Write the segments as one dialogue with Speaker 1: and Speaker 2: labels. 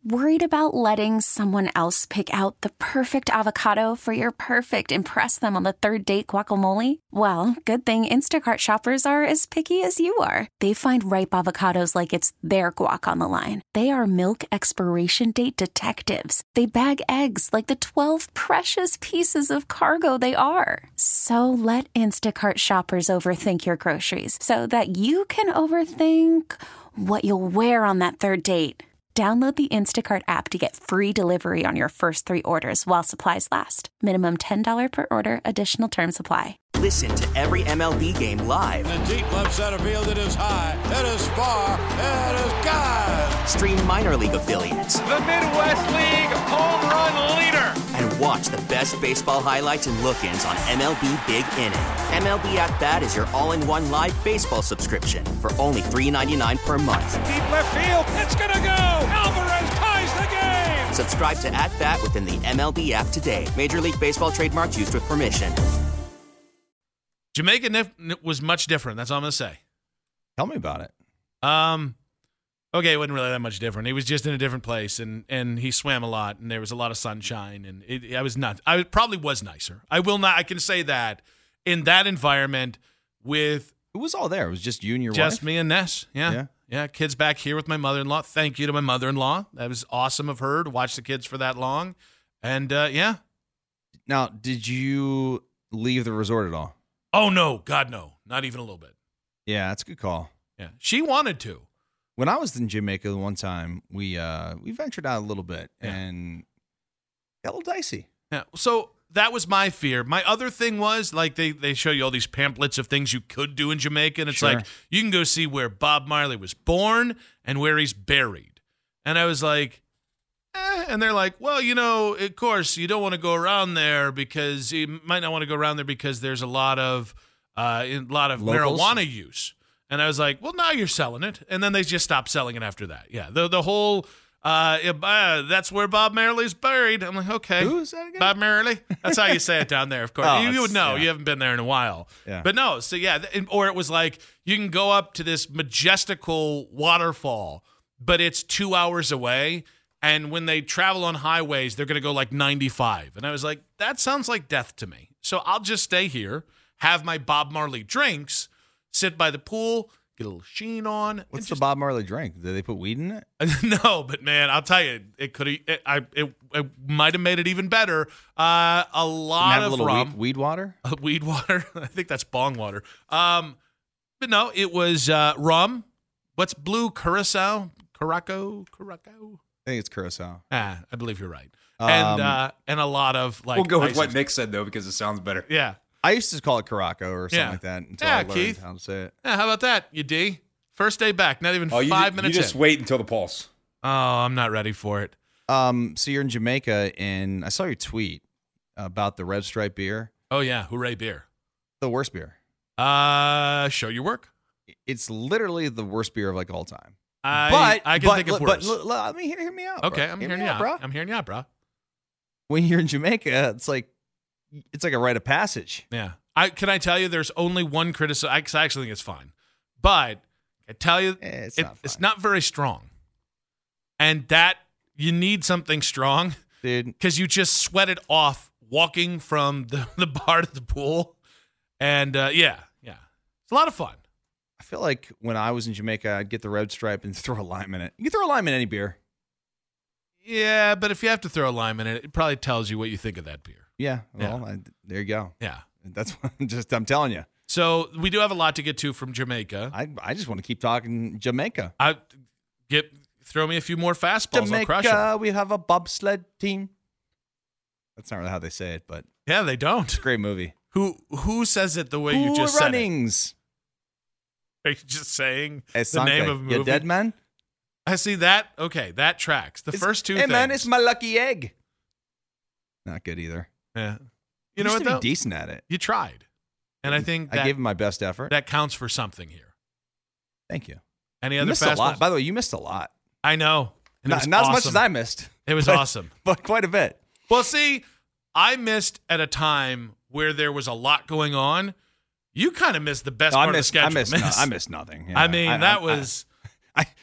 Speaker 1: Worried about letting someone else pick out the perfect avocado for your perfect impress them on the third date guacamole? Well, good thing Instacart shoppers are as picky as you are. They find ripe avocados like it's their guac on the line. They are milk expiration date detectives. They bag eggs like the 12 precious pieces of cargo they are. So let Instacart shoppers overthink your groceries so that you can overthink what you'll wear on that third date. Download the Instacart app to get free delivery on your first 3 orders while supplies last. Minimum $10 per order. Additional terms apply.
Speaker 2: Listen to every MLB game live.
Speaker 3: In the deep left center field, it is high, it is far, it is God.
Speaker 2: Stream minor league affiliates.
Speaker 4: The Midwest League home run leader.
Speaker 2: And watch the best baseball highlights and look-ins on MLB Big Inning. MLB At Bat is your all-in-one live baseball subscription for only $3.99 per month.
Speaker 4: Deep left field, it's gonna go. Alvarez ties the game.
Speaker 2: Subscribe to At Bat within the MLB app today. Major League Baseball trademarks used with permission.
Speaker 5: Jamaica was much different. That's all I'm going to say.
Speaker 6: Tell me about it.
Speaker 5: Okay, it wasn't really that much different. He was just in a different place, and he swam a lot, and there was a lot of sunshine, and I was nuts. I probably was nicer. I can say that in that environment with...
Speaker 6: Who was all there? It was just you and your wife?
Speaker 5: Just me and Ness, yeah. Kids back here with my mother-in-law. Thank you to my mother-in-law. That was awesome of her to watch the kids for that long. And, yeah.
Speaker 6: Now, did you leave the resort at all?
Speaker 5: Oh, no. God, no. Not even a little bit.
Speaker 6: Yeah, that's a good call.
Speaker 5: Yeah. She wanted to.
Speaker 6: When I was in Jamaica the one time, we ventured out a little bit and got a little dicey.
Speaker 5: Yeah. So that was my fear. My other thing was, like, they show you all these pamphlets of things you could do in Jamaica, and it's like, you can go see where Bob Marley was born and where he's buried. And I was like, and they're like, well, of course, you don't want to go around there because you might not want to go around there because there's a lot of marijuana use. And I was like, well, now you're selling it. And then they just stopped selling it after that. Yeah, the whole that's where Bob Marley's buried. I'm like, okay.
Speaker 6: Who is that again?
Speaker 5: Bob Marley. That's how you say it down there, of course. You would know.
Speaker 6: Yeah.
Speaker 5: You haven't been there in a while.
Speaker 6: Yeah.
Speaker 5: But no, so yeah. Or it was like, you can go up to this majestical waterfall, but it's 2 hours away. And when they travel on highways, they're going to go like 95. And I was like, that sounds like death to me. So I'll just stay here, have my Bob Marley drinks, sit by the pool, get a little sheen on.
Speaker 6: What's the Bob Marley drink? Did they put weed in it?
Speaker 5: No, but man, I'll tell you, it might have made it even better. A lot of rum.
Speaker 6: Weed water?
Speaker 5: Weed water? I think that's bong water. But no, it was rum. What's blue? Curacao? Curaçao?
Speaker 6: I think it's Curacao.
Speaker 5: I believe you're right. And a lot of like.
Speaker 7: We'll go with
Speaker 5: ices.
Speaker 7: what Nick said though because it sounds better.
Speaker 5: Yeah.
Speaker 6: I used to call it Caraco or something like that until I learned
Speaker 5: Keith.
Speaker 6: how to say it.
Speaker 5: Yeah, how about that, you D? First day back, not even 5 minutes
Speaker 7: You just
Speaker 5: in.
Speaker 7: wait until the pulse.
Speaker 5: Oh, I'm not ready for it.
Speaker 6: So you're in Jamaica, and I saw your tweet about the Red Stripe beer.
Speaker 5: Oh, yeah. Hooray beer.
Speaker 6: The worst beer.
Speaker 5: Show your work.
Speaker 6: It's literally the worst beer of like all time.
Speaker 5: I can think of worse.
Speaker 6: But let me hear me out.
Speaker 5: Okay,
Speaker 6: bro.
Speaker 5: I'm hearing you out, bro. I'm hearing you out, bro.
Speaker 6: When you're in Jamaica, it's like a rite of passage.
Speaker 5: Yeah. Can I tell you there's only one criticism? I actually think it's fine. But I tell you, it's not very strong. And that you need something strong,
Speaker 6: dude,
Speaker 5: because you just sweat it off walking from the bar to the pool. And yeah. It's a lot of fun.
Speaker 6: I feel like when I was in Jamaica, I'd get the Red Stripe and throw a lime in it. You can throw a lime in any beer.
Speaker 5: Yeah, but if you have to throw a lime in it, it probably tells you what you think of that beer.
Speaker 6: Yeah, well, there you go.
Speaker 5: Yeah.
Speaker 6: That's what I'm telling you.
Speaker 5: So we do have a lot to get to from Jamaica.
Speaker 6: I just want to keep talking Jamaica.
Speaker 5: Throw me a few more fastballs.
Speaker 6: Jamaica,
Speaker 5: I'll crush them.
Speaker 6: We have a bobsled team. That's not really how they say it, but
Speaker 5: yeah, they don't.
Speaker 6: It's a great movie.
Speaker 5: Who says it the way you just said
Speaker 6: Runnings.
Speaker 5: it? Are you just saying the name of a movie?
Speaker 6: You dead man?
Speaker 5: I see that. Okay, that tracks. First two
Speaker 6: Hey
Speaker 5: things.
Speaker 6: man, it's my lucky egg. Not good either.
Speaker 5: Yeah.
Speaker 6: You know what? Be decent at it.
Speaker 5: You tried, and I think
Speaker 6: I gave him my best effort.
Speaker 5: That counts for something here.
Speaker 6: Thank you.
Speaker 5: Any
Speaker 6: you
Speaker 5: other
Speaker 6: missed
Speaker 5: fastballs?
Speaker 6: a lot. By the way, you missed a lot.
Speaker 5: I know.
Speaker 6: Not
Speaker 5: awesome.
Speaker 6: as much as I missed.
Speaker 5: It was awesome,
Speaker 6: but quite a bit.
Speaker 5: Well, see, I missed at a time where there was a lot going on. You kind of missed the best part of the schedule.
Speaker 6: I missed nothing. Yeah.
Speaker 5: I mean, that was.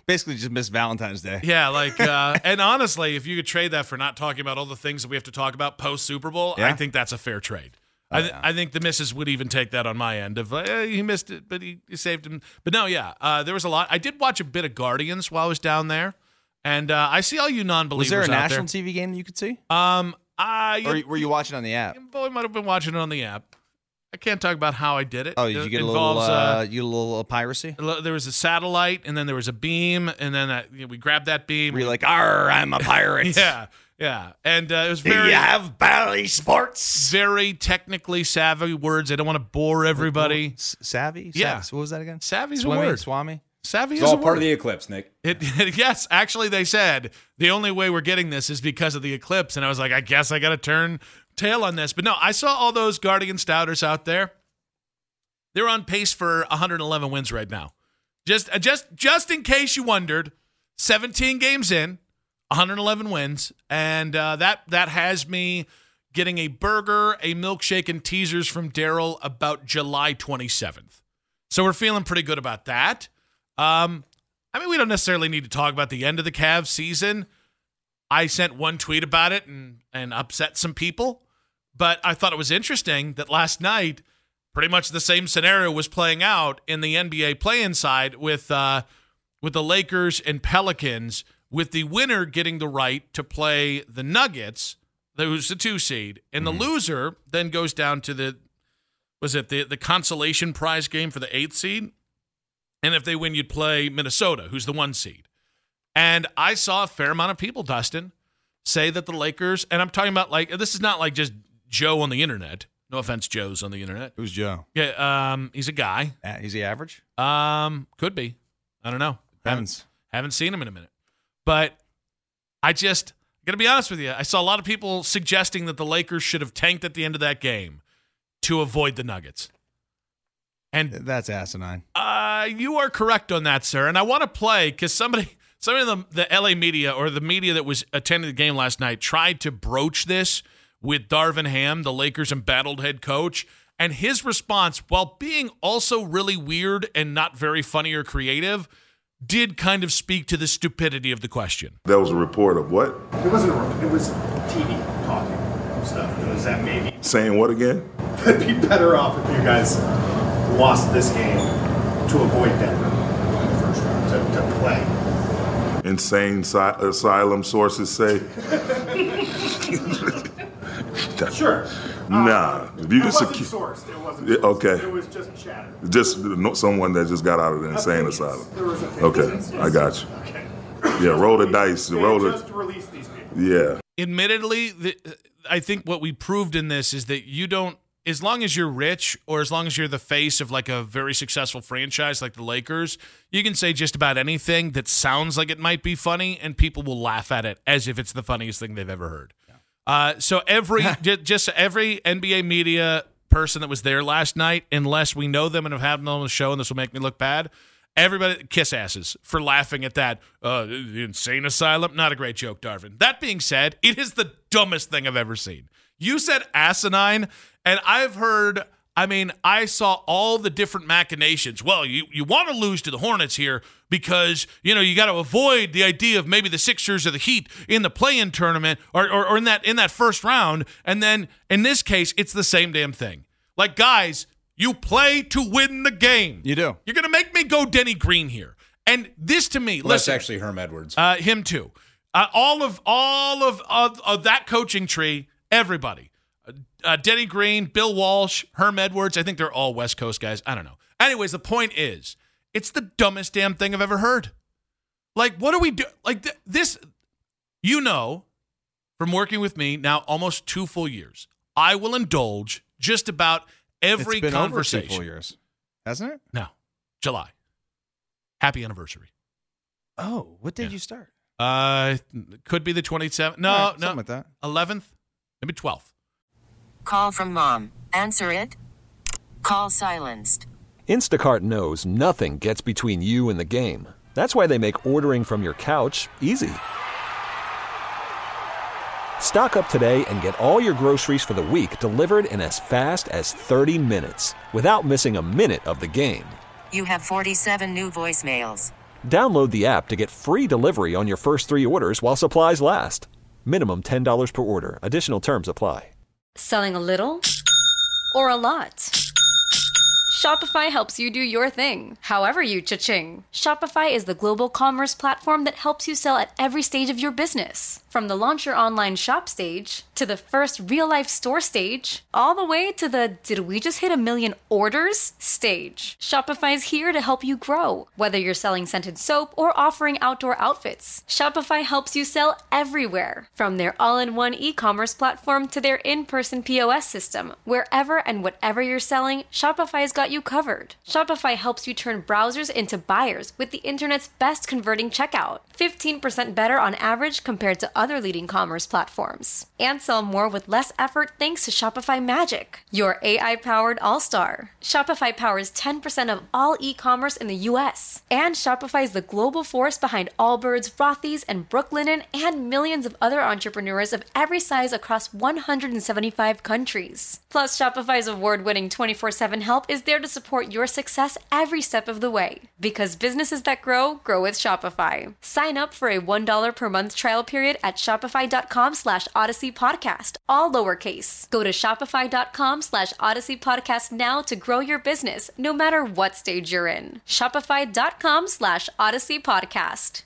Speaker 6: Basically just missed Valentine's Day.
Speaker 5: Yeah, like, and honestly, if you could trade that for not talking about all the things that we have to talk about post-Super Bowl, I think that's a fair trade. I think the missus would even take that on my end of, he missed it, but he saved him. But no, there was a lot. I did watch a bit of Guardians while I was down there, and I see all you non-believers out there.
Speaker 6: Was there a national TV game that you could see?
Speaker 5: Or
Speaker 6: were you watching on the app?
Speaker 5: I might have been watching it on the app. I can't talk about how I did it.
Speaker 6: Oh, did you get a little piracy?
Speaker 5: There was a satellite, and then there was a beam, and then we grabbed that beam.
Speaker 6: Were you like, "Arr, I'm a pirate"?
Speaker 5: Yeah. And it was very.
Speaker 6: You have Bally Sports.
Speaker 5: Very technically savvy words. I don't want to bore everybody.
Speaker 6: Savvy?
Speaker 5: Yeah.
Speaker 6: What was that again?
Speaker 5: Savvy's a word.
Speaker 6: Swami?
Speaker 5: Savvy
Speaker 7: it's
Speaker 5: is
Speaker 7: all
Speaker 5: a word.
Speaker 7: part of the eclipse, Nick.
Speaker 5: Yes, actually, they said the only way we're getting this is because of the eclipse, and I was like, I guess I got to turn tail on this. But no, I saw all those Guardian Stouters out there. They're on pace for 111 wins right now. Just in case you wondered, 17 games in, 111 wins, and that has me getting a burger, a milkshake, and teasers from Daryl about July 27th. So we're feeling pretty good about that. I mean, we don't necessarily need to talk about the end of the Cavs season. I sent one tweet about it and upset some people, but I thought it was interesting that last night, pretty much the same scenario was playing out in the NBA play-in side with the Lakers and Pelicans, with the winner getting the right to play the Nuggets, who's the 2 seed, and the loser then goes down to the consolation prize game for the 8th seed, and if they win, you'd play Minnesota, who's the 1 seed. And I saw a fair amount of people, Dustin, say that the Lakers, and I'm talking about this is not like just Joe on the internet. No offense, Joe's on the internet.
Speaker 6: Who's Joe?
Speaker 5: Yeah, he's a guy.
Speaker 6: Is he average?
Speaker 5: Could be. I don't know. Haven't seen him in a minute. But I just got to be honest with you. I saw a lot of people suggesting that the Lakers should have tanked at the end of that game to avoid the Nuggets. And
Speaker 6: that's asinine.
Speaker 5: You are correct on that, sir. And I want to play because somebody in the LA media or the media that was attending the game last night tried to broach this with Darvin Ham, the Lakers embattled head coach, and his response, while being also really weird and not very funny or creative, did kind of speak to the stupidity of the question.
Speaker 8: That was a report of what?
Speaker 9: It wasn't a report. It was TV talking stuff. Was that maybe
Speaker 8: saying what again?
Speaker 9: It'd be better off if you guys lost this game to avoid Denver in the first round to play.
Speaker 8: Insane asylum sources say.
Speaker 9: Sure.
Speaker 8: Nah. If you
Speaker 9: it wasn't sourced. It wasn't sourced.
Speaker 8: Okay.
Speaker 9: It was just chatter.
Speaker 8: Just someone that just got out of the insane asylum. Okay, I got you.
Speaker 9: Okay.
Speaker 8: Yeah, roll the dice.
Speaker 9: They just released these people.
Speaker 8: Yeah.
Speaker 5: Admittedly, I think what we proved in this is that you don't, as long as you're rich or as long as you're the face of like a very successful franchise like the Lakers, you can say just about anything that sounds like it might be funny and people will laugh at it as if it's the funniest thing they've ever heard. So every NBA media person that was there last night, unless we know them and have had them on the show, and this will make me look bad, everybody kiss asses for laughing at that. The insane asylum, not a great joke, Darvin. That being said, it is the dumbest thing I've ever seen. You said asinine, and I saw all the different machinations. Well, you want to lose to the Hornets here because, you got to avoid the idea of maybe the Sixers or the Heat in the play-in tournament or in that first round. And then in this case, it's the same damn thing. Like, guys, you play to win the game.
Speaker 6: You do.
Speaker 5: You're going to make me go Denny Green here. And this to me,
Speaker 7: listen. That's actually Herm Edwards.
Speaker 5: Him too. All of that coaching tree, everybody. Denny Green, Bill Walsh, Herm Edwards. I think they're all West Coast guys. I don't know. Anyways, the point is, it's the dumbest damn thing I've ever heard. Like, what do we do? Like, this, from working with me now almost 2 full years, I will indulge just about every conversation.
Speaker 6: Over 2 full years, hasn't it?
Speaker 5: No, July. Happy anniversary.
Speaker 6: Oh, what did you start?
Speaker 5: Could be the 27th. No,
Speaker 6: right, something like that.
Speaker 5: 11th, maybe 12th.
Speaker 10: Call from mom. Answer it. Call silenced.
Speaker 11: Instacart knows nothing gets between you and the game. That's why they make ordering from your couch easy. Stock up today and get all your groceries for the week delivered in as fast as 30 minutes without missing a minute of the game.
Speaker 10: You have 47 new voicemails.
Speaker 11: Download the app to get free delivery on your first 3 orders while supplies last. Minimum $10 per order. Additional terms apply.
Speaker 12: Selling a little or a lot? Shopify helps you do your thing, however you cha-ching. Shopify is the global commerce platform that helps you sell at every stage of your business. From the launch your online shop stage, to the first real-life store stage, all the way to the did we just hit 1 million orders stage. Shopify's here to help you grow. Whether you're selling scented soap or offering outdoor outfits, Shopify helps you sell everywhere. From their all-in-one e-commerce platform to their in-person POS system, wherever and whatever you're selling, Shopify's got you covered. Shopify helps you turn browsers into buyers with the internet's best converting checkout. 15% better on average compared to other leading commerce platforms. And sell more with less effort thanks to Shopify Magic, your AI-powered all-star. Shopify powers 10% of all e-commerce in the US. And Shopify is the global force behind Allbirds, Rothy's, and Brooklinen, and millions of other entrepreneurs of every size across 175 countries. Plus, Shopify's award-winning 24/7 help is there to support your success every step of the way. Because businesses that grow, grow with Shopify. Sign up for a $1 per month trial period at shopify.com/Odyssey Podcast, all lowercase. Go to shopify.com/Odyssey Podcast now to grow your business, no matter what stage you're in. Shopify.com/Odyssey Podcast.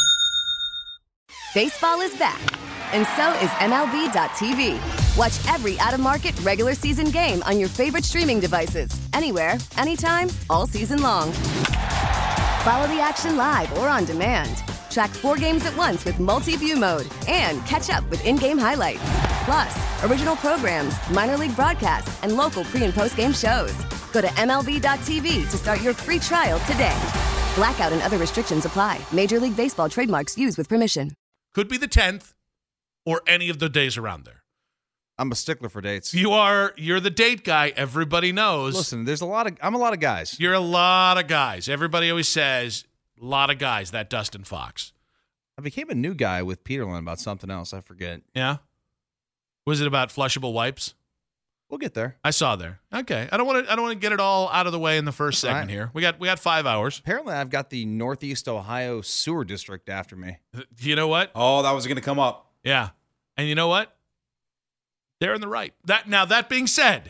Speaker 13: Baseball is back, and so is MLB.tv. Watch every out-of-market regular season game on your favorite streaming devices, anywhere, anytime, all season long. Follow the action live or on demand. Track 4 games at once with multi-view mode and catch up with in-game highlights. Plus, original programs, minor league broadcasts, and local pre- and post-game shows. Go to MLB.tv to start your free trial today. Blackout and other restrictions apply. Major League Baseball trademarks used with permission.
Speaker 5: Could be the 10th or any of the days around there.
Speaker 6: I'm a stickler for dates.
Speaker 5: You're the date guy. Everybody knows.
Speaker 6: Listen, I'm a lot of guys.
Speaker 5: You're a lot of guys. Everybody always says, a lot of guys, that Dustin Fox.
Speaker 6: I became a new guy with Peterlin about something else. I forget.
Speaker 5: Yeah? Was it about flushable wipes?
Speaker 6: We'll get there.
Speaker 5: I saw there. Okay. I don't want to get it all out of the way in the first segment here. We got 5 hours.
Speaker 6: Apparently, I've got the Northeast Ohio Sewer District after me.
Speaker 5: You know what?
Speaker 7: Oh, that was going to come up.
Speaker 5: Yeah. And you know what? They're in the right. That being said,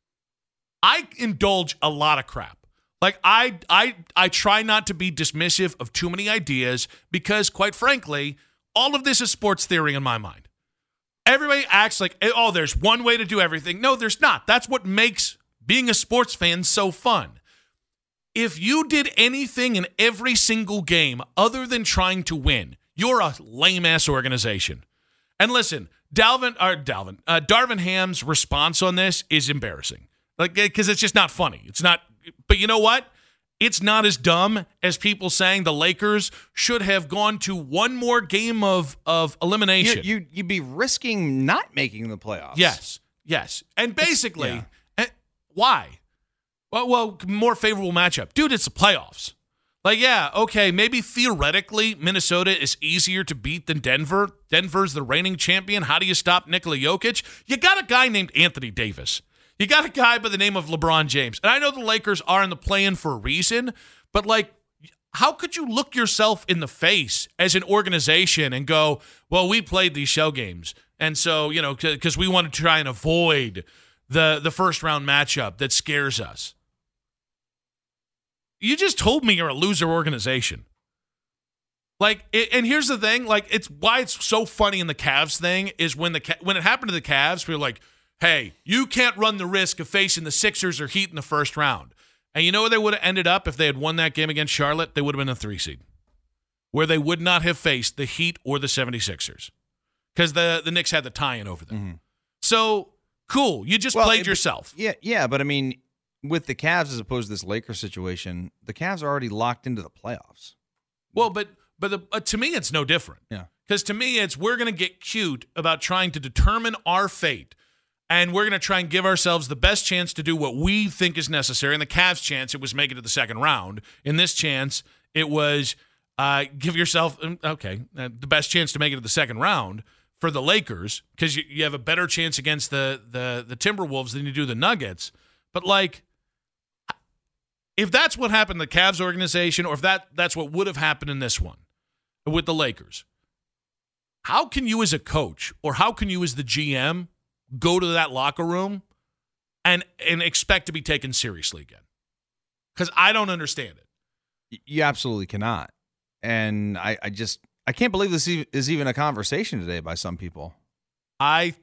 Speaker 5: I indulge a lot of crap. Like I try not to be dismissive of too many ideas because, quite frankly, all of this is sports theory in my mind. Everybody acts like, oh, there's one way to do everything. No, there's not. That's what makes being a sports fan so fun. If you did anything in every single game other than trying to win, you're a lame-ass organization. And listen, Darvin Ham's response on this is embarrassing. Like, because it's just not funny. It's not, but you know what? It's not as dumb as people saying the Lakers should have gone to one more game of elimination.
Speaker 6: You'd be risking not making the playoffs.
Speaker 5: Yes. And basically, why? Well, more favorable matchup. Dude, it's the playoffs. Like, yeah, okay, maybe theoretically Minnesota is easier to beat than Denver. Denver's the reigning champion. How do you stop Nikola Jokic? You got a guy named Anthony Davis. You got a guy by the name of LeBron James. And I know the Lakers are in the play-in for a reason, but, like, how could you look yourself in the face as an organization and go, well, we played these shell games, and so, you know, because we want to try and avoid the first-round matchup that scares us. You just told me you're a loser organization. Like, and here's the thing, like, it's why it's so funny in the Cavs thing is when it happened to the Cavs, we were like, hey, you can't run the risk of facing the Sixers or Heat in the first round. And you know where they would have ended up if they had won that game against Charlotte? They would have been a 3 seed, where they would not have faced the Heat or the 76ers because the Knicks had the tie-in over them. Mm-hmm. So, cool. You just played yourself.
Speaker 6: Yeah, but I mean, with the Cavs as opposed to this Lakers situation, the Cavs are already locked into the playoffs.
Speaker 5: Well, but to me, it's no different.
Speaker 6: Yeah.
Speaker 5: Because to me, it's we're going to get cute about trying to determine our fate, and we're going to try and give ourselves the best chance to do what we think is necessary. In the Cavs' chance, it was make it to the second round. In this chance, it was give yourself, the best chance to make it to the second round for the Lakers because you have a better chance against the Timberwolves than you do the Nuggets. But, like, if that's what happened in the Cavs organization, or if that's what would have happened in this one with the Lakers, how can you as a coach or how can you as the GM go to that locker room and expect to be taken seriously again? Because I don't understand it.
Speaker 6: You absolutely cannot. And I can't believe this is even a conversation today by some people.
Speaker 5: I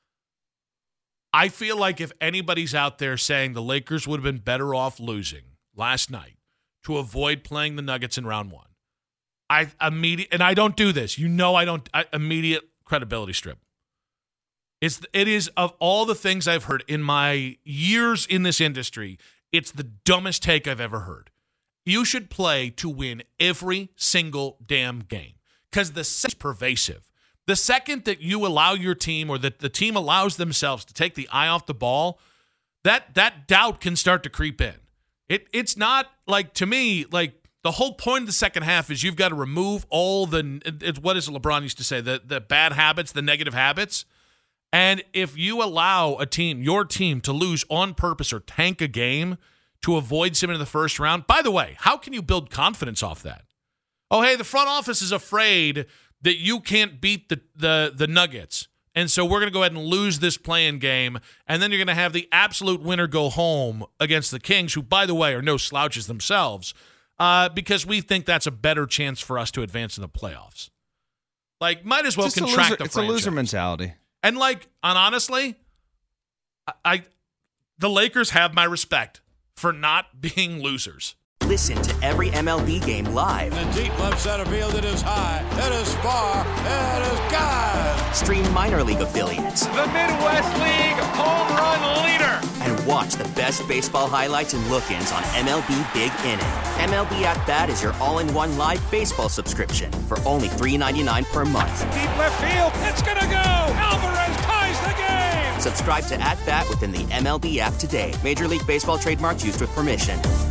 Speaker 5: feel like if anybody's out there saying the Lakers would have been better off losing last night to avoid playing the Nuggets in round one, and I don't do this. Immediate credibility strip. It is, of all the things I've heard in my years in this industry, it's the dumbest take I've ever heard. You should play to win every single damn game because the is pervasive. The second that you allow your team or that the team allows themselves to take the eye off the ball, that doubt can start to creep in. It's not like, to me, like the whole point of the second half is you've got to remove all what is LeBron used to say, the bad habits, the negative habits. And if you allow your team to lose on purpose or tank a game to avoid something in the first round, by the way, how can you build confidence off that? Oh, hey, the front office is afraid that you can't beat the Nuggets, and so we're going to go ahead and lose this play-in game, and then you're going to have the absolute winner go home against the Kings, who, by the way, are no slouches themselves, because we think that's a better chance for us to advance in the playoffs. Like, might as well contract the franchise.
Speaker 6: It's a loser mentality.
Speaker 5: And honestly, the Lakers have my respect for not being losers.
Speaker 2: Listen to every MLB game live.
Speaker 3: In the deep left center field, it is high, it is far, it is gone.
Speaker 2: Stream minor league affiliates.
Speaker 4: The Midwest League home run leader.
Speaker 2: And watch the best baseball highlights and look-ins on MLB Big Inning. MLB At Bat is your all-in-one live baseball subscription for only $3.99 per month.
Speaker 4: Deep left field, it's gonna go. Alvarez ties the game.
Speaker 2: Subscribe to At Bat within the MLB app today. Major League Baseball trademarks used with permission.